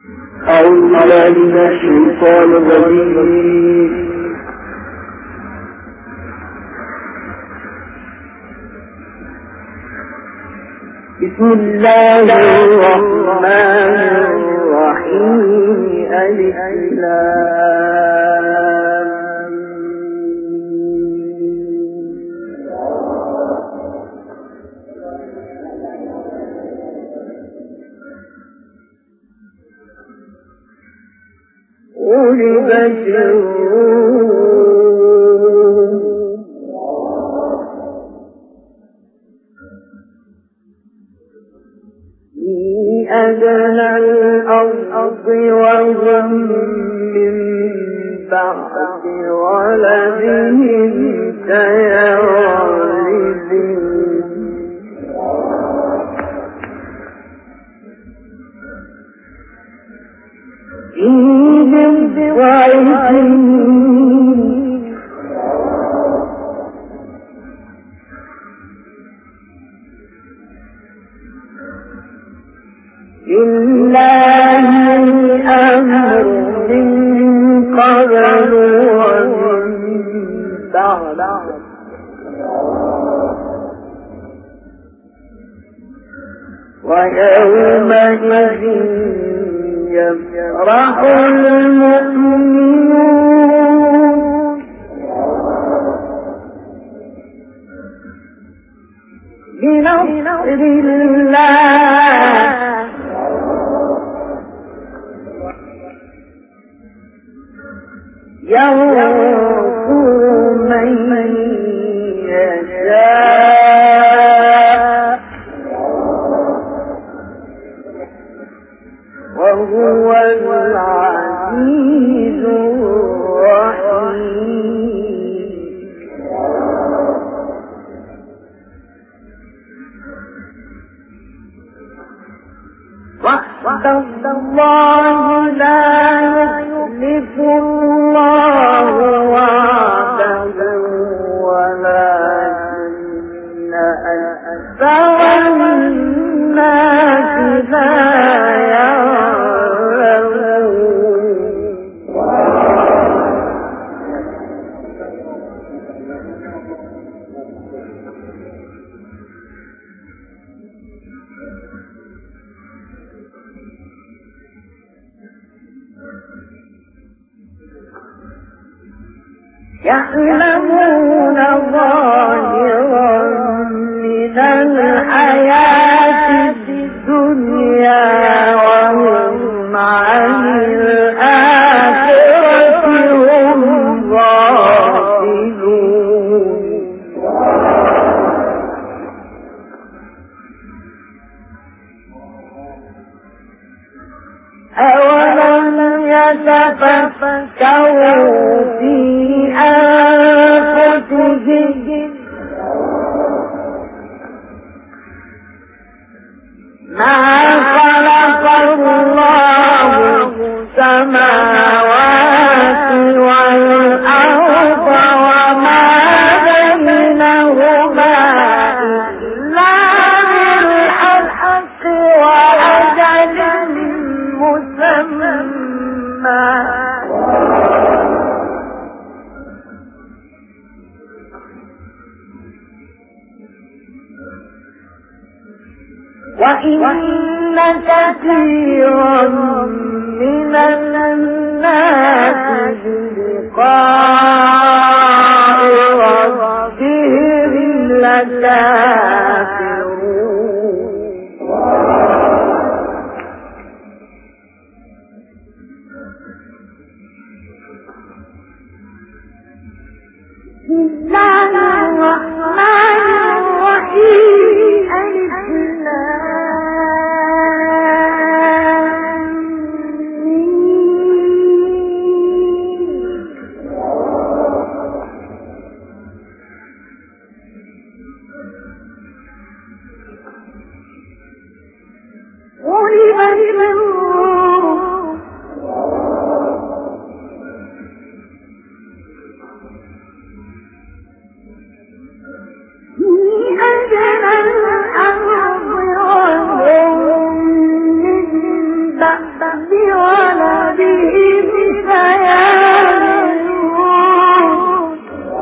أعوذ بالله من الشيطان الرجيم. بسم الله الرحمن الرحيم. ألف لام غلبت الروم في أدنى الأرض وهم من بعد غلبهم سيغلبون لله الأمر من قبل ومن بعد ويومئذ يفرح المؤمنون بنصر الله ينصر من يشاء وهو العزيز الرحيم. وعد الله لا يخلف الله وعده ولكن أكثر الناس لا يعلمون ظاهرا من الحياة الدنيا وهم عن الآخرة هم غافلون. أولم يتفكروا في أنفسهم ما خلق الله السماوات والأرض وما بينهما إلا بالحق وأجل مسمى وإن كثيرا من الناس بلقاء ربهم لكافرون. بسم الله الرحمن الرحيم. ألف لام بولدهم سيعلمون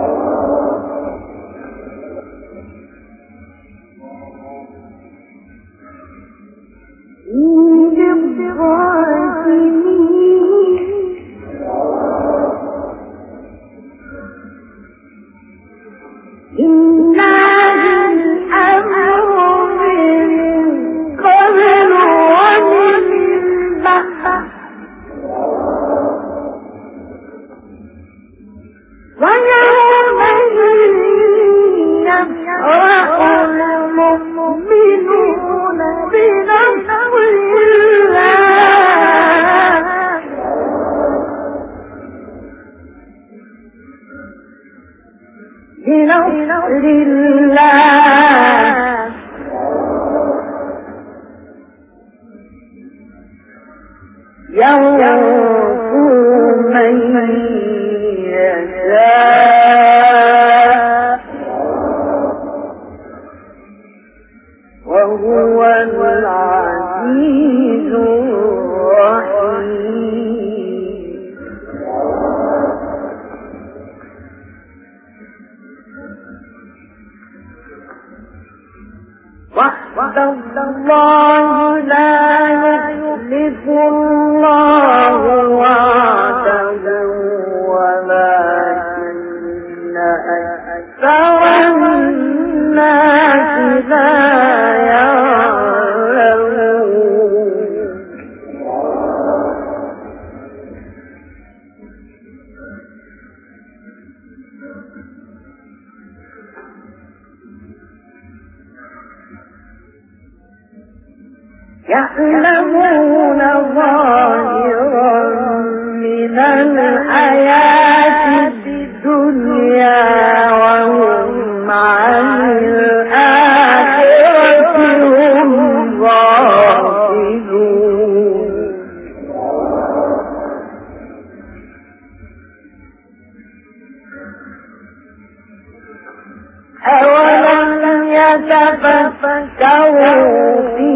وهو العزيز الرحيم. وعد الله لا يخلف الله وعده ولكن أكثر الناس لا يعلمون ظاهرا من الحياة الدنيا وهم عن الآخرة هم غافلون. أولم يتفكروا في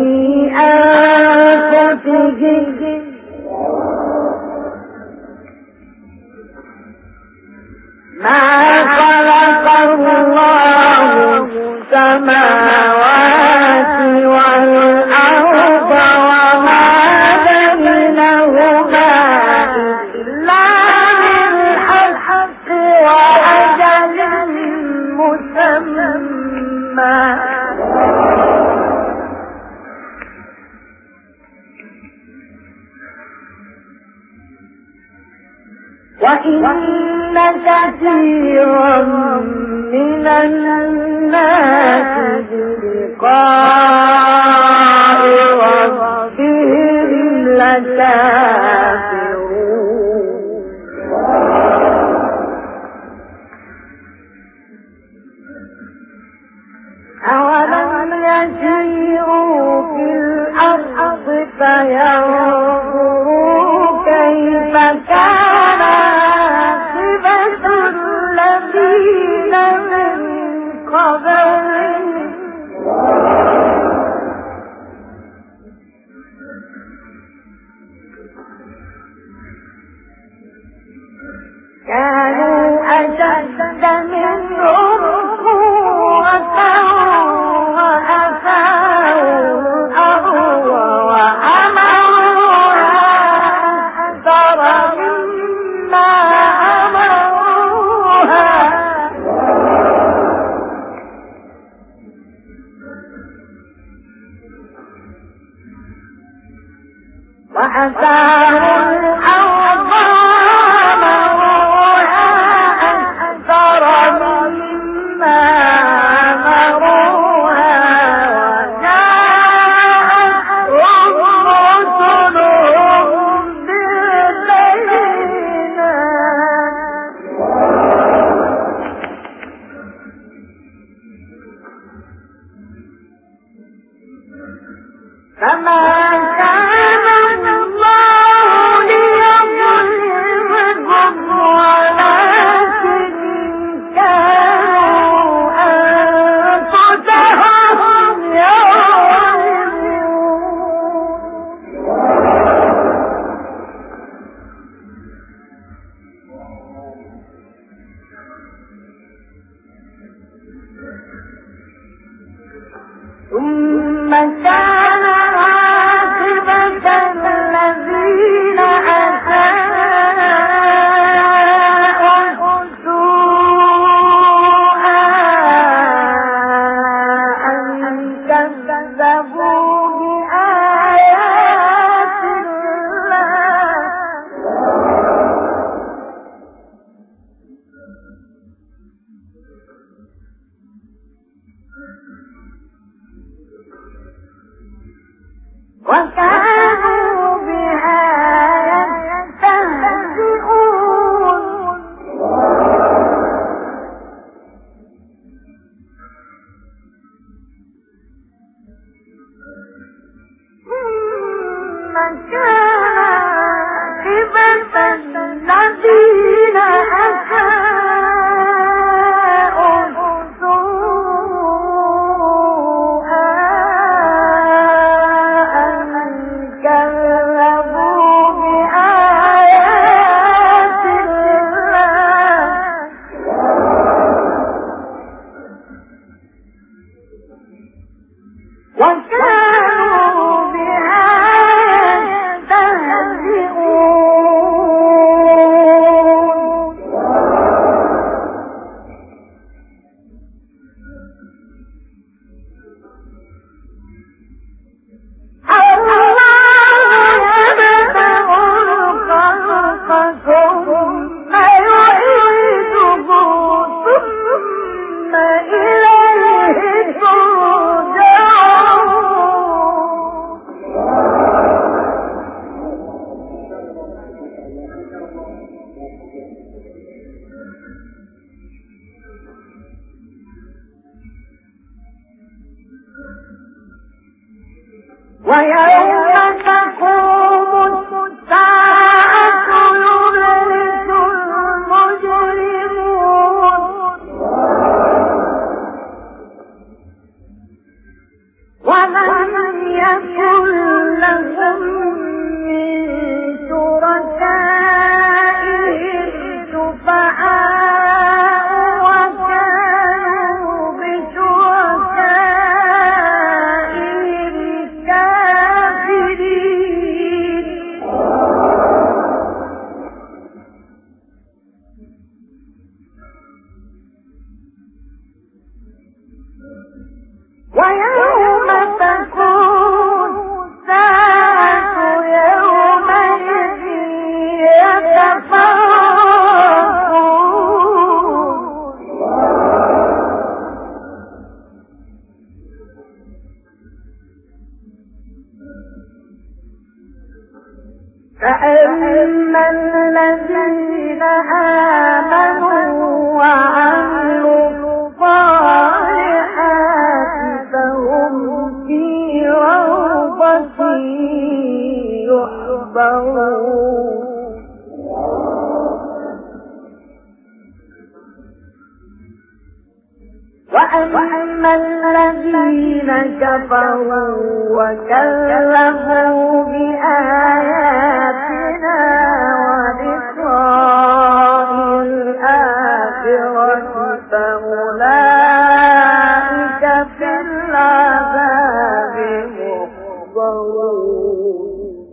أنفسهم ما خلق الله السماوات والأرض وما بينهما إلا بالحق وأجل مسمى وإن كثيرا من الناس بلقاء ربهم لكافرون. أولم يسيروا في الأرض فينظروا كيف كان عاقبة الذين من قبلهم كانوا أشد منهم قوة وأثاروا الأرض وعمروها أكثر مما عمروها وأثاروا الأرض وعمروها أكثر مما عمروها وجاءتهم رسلهم بالبينات فما كان الله ليعذبهم ويوم تقوم الساعة يبلس المجرمون ولم يكن لهم من شركائهم شفعاء وكانوا بشركائهم كافرين ويوم تكون الساعة يومئذ يتفرقون فأما الذين آمنوا وعملوا الصالحات فهم في روضة يحبرون وأما الذين كفروا وكذبوا بآياتنا ولقاء الآخرة فأولئك في العذاب محضرون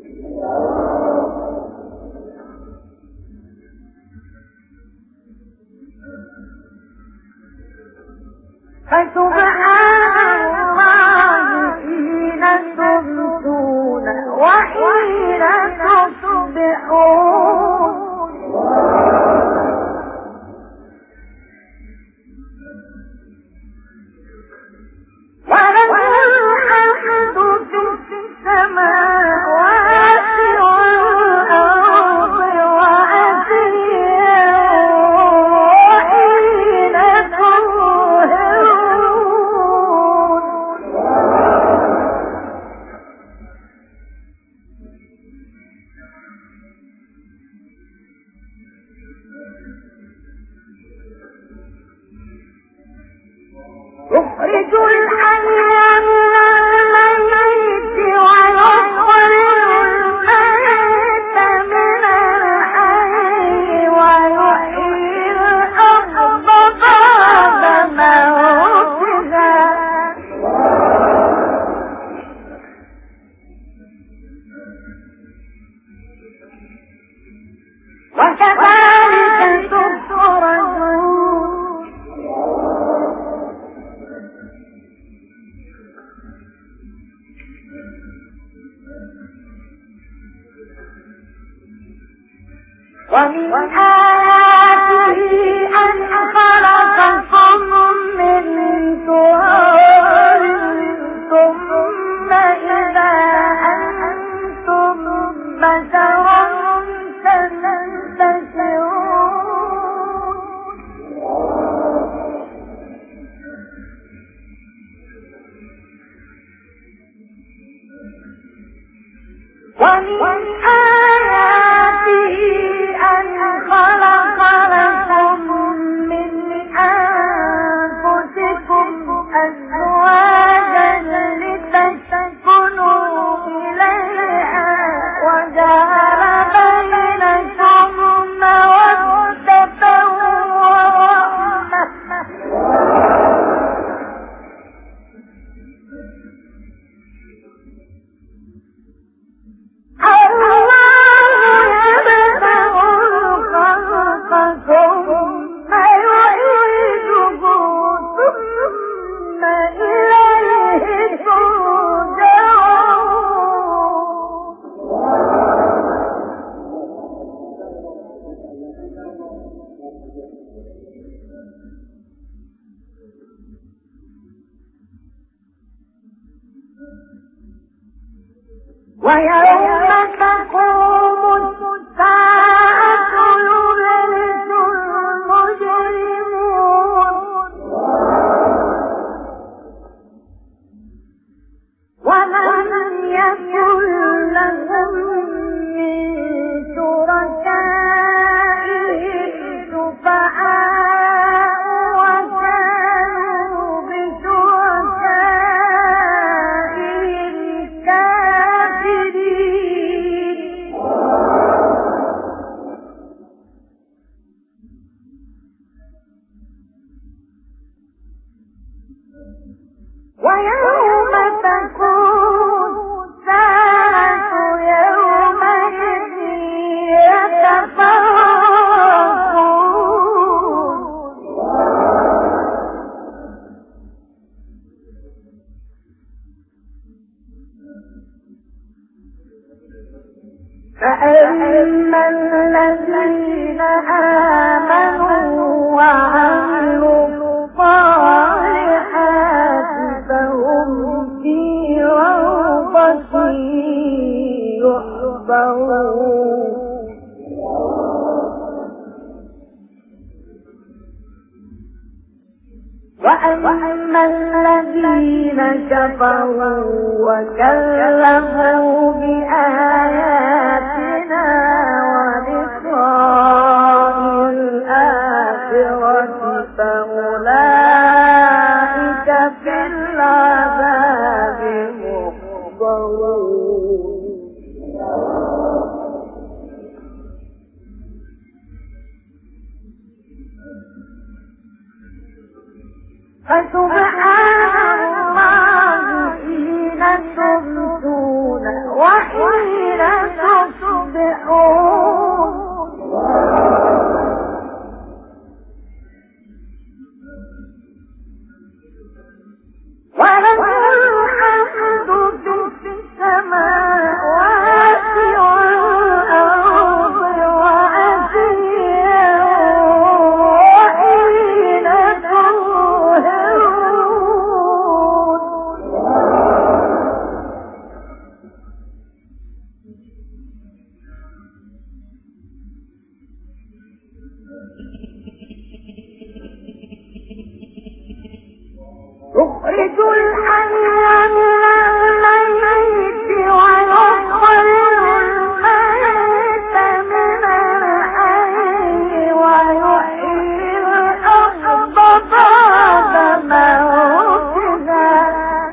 فسبحان الله حين تمسون وحين تصبحون وله الحمد في السماوات والأرض وعشيا وحين تظهرون يخرج الحي من الميت ويخرج الميت من الحي ويحيي الأرض بعد موتها وكذلك تخرجون ومن آياته أن خلقكم من تراب ثم إذا أنتم بشر تنتشرون ومن آياته أن خلق لكم من أنفسكم أزواجا لتسكنوا إليها وجعل بينكم مودة ورحمة فأما الذين آمنوا وعملوا الصالحات فهم في روضة يحبرون وأما الذين كفروا وكذبوا بآياتنا ولقاء الآخرة فأولئك في العذاب محضرون فسبحان الله حين تمسون وحين تصبحون وله الحمد في السماوات والأرض وعشيا وحين تظهرون يخرج الحي من الميت ويخرج الميت من الحي ويحيي الأرض بعد موتها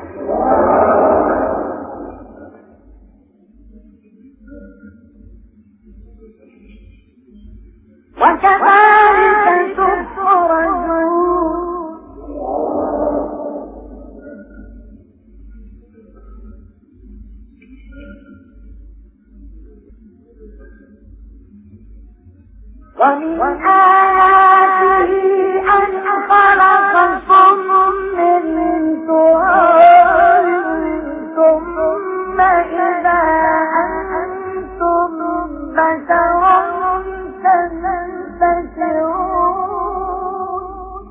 وكذلك تخرجون ومن آياته أن خلقكم من تراب ثم إذا أنتم بشر تنتشرون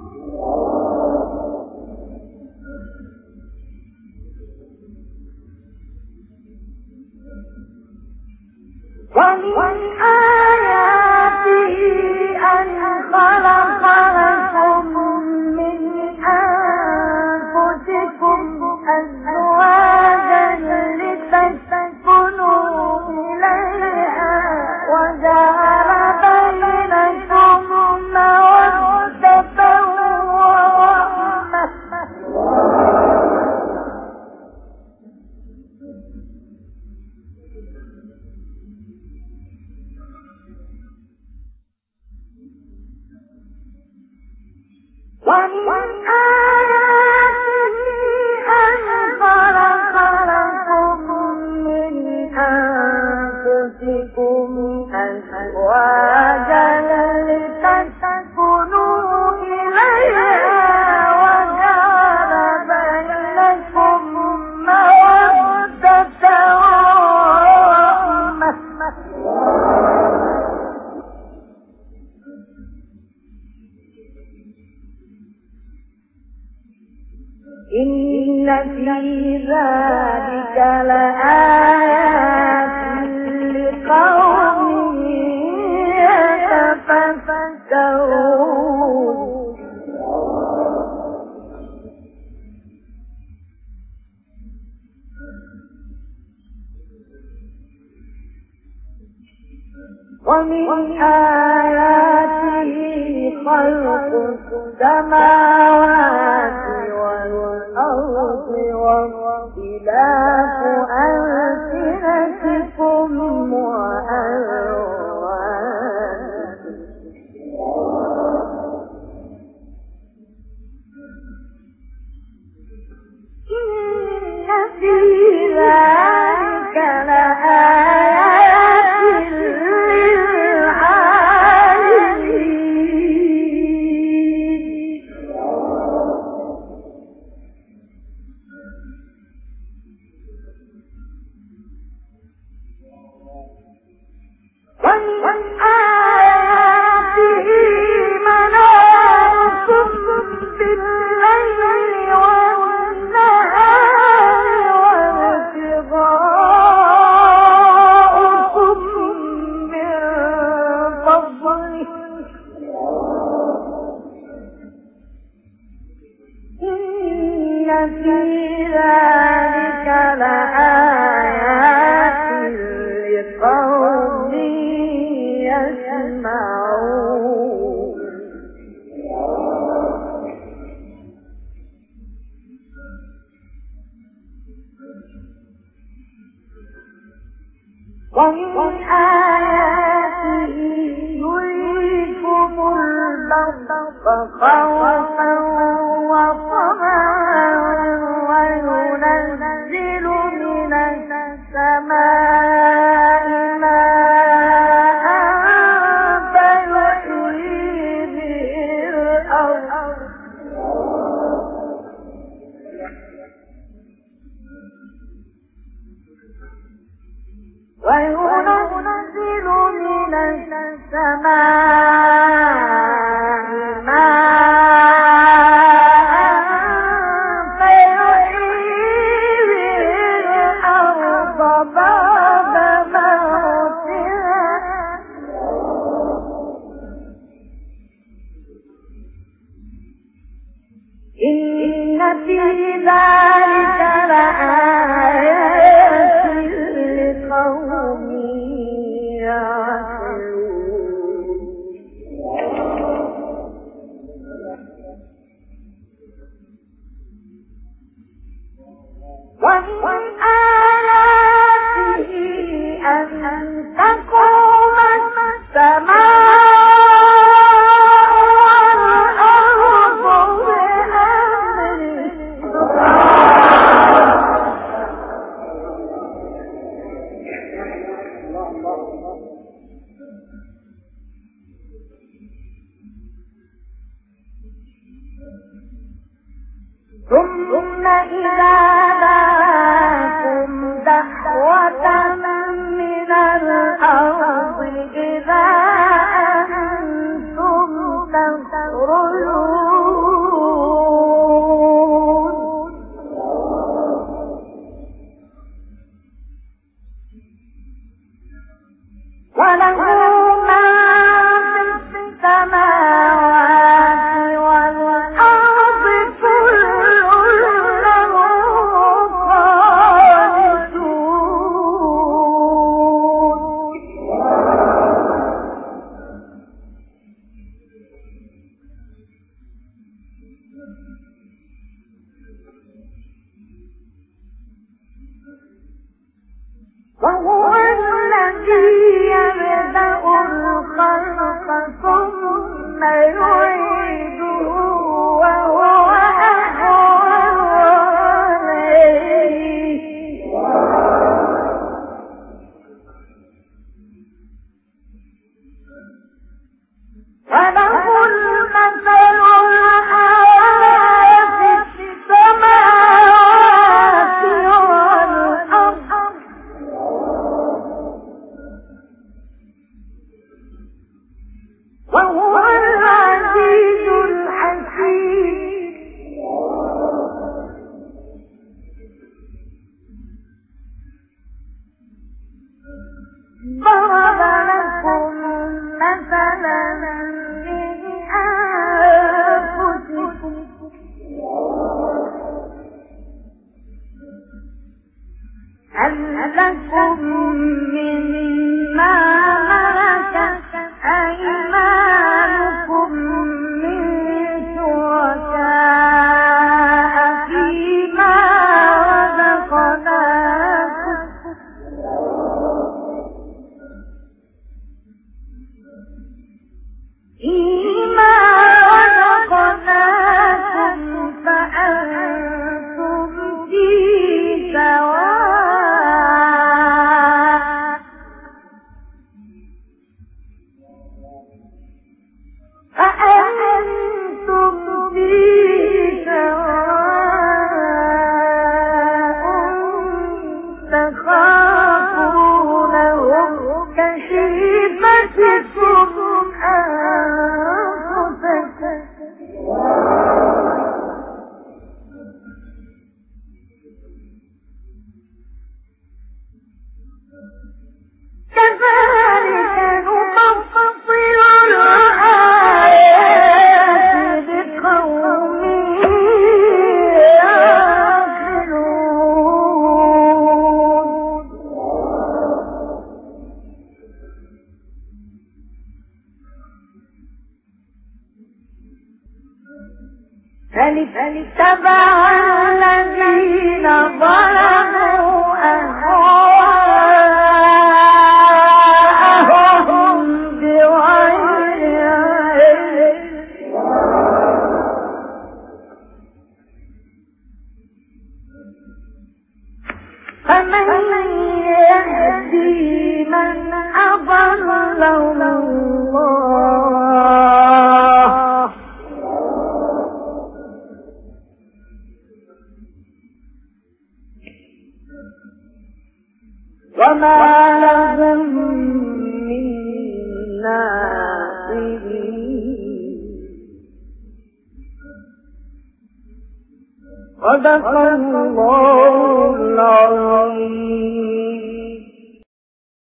ومن آياته أن خلق لكم من أنفسكم أزواجا لتسكنوا إليها وجعل بينكم مودة ورحمة ومن آياته أن خلق لكم من أنفسكم أزواجا لتسكنوا إليها وجعل بينكم مودة ورحمة إن في ذلك لآيات لقوم يتفكرون ومن آياته خلق السماوات والأرض واختلاف ألسنتكم وألوانكم إن في ذلك لآيات للعالمين خوفا وطمعا وينزل من السماء ماء فيحيي به الأرض وينزل من السماء ماء فيحيي به الأرض بعد موتها إن في ذلك لآيات لقوم يعقلون ومن آياته أن تقوم السماء ثم إذا دعاكم دعوة من الأرض إذا أنتم تخرجون وله ما في السماوات والأرض كل له قانتون وهو الذي يبدأ الخلق ثم يعيده وهو أهون عليه وله المثل الأعلى في السماوات والأرض وهو العزيز الحكيم ضرب لكم مثلا من أنفسكم هل لكم مما ملكت أيمانكم من شركاء فيما رزقناكم فأنتم فيه سواء تخافونهم كخيفتكم أنفسكم كذلك نفصل الآيات لقوم يعقلون فلاتبع الذين ظلموا أهواءهم بغير علم وما لهم من ناصرين. صدق الله العظيم.